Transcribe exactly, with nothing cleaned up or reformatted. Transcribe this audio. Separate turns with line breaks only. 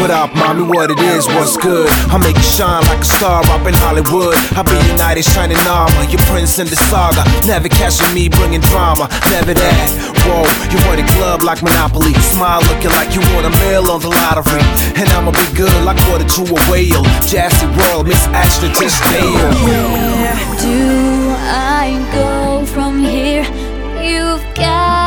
What up, mommy, what it is, what's good? I'll make you shine like a star up in Hollywood. I'll be your knight in shining armor, your prince in the saga. Never catching me bringing drama, never that. Whoa, you run a club like Monopoly. Smile looking like you won a mill on the lottery. And I'ma be good like water to a whale. Jazzy world, Miss Extra to stale.
Where do I go from here? You've got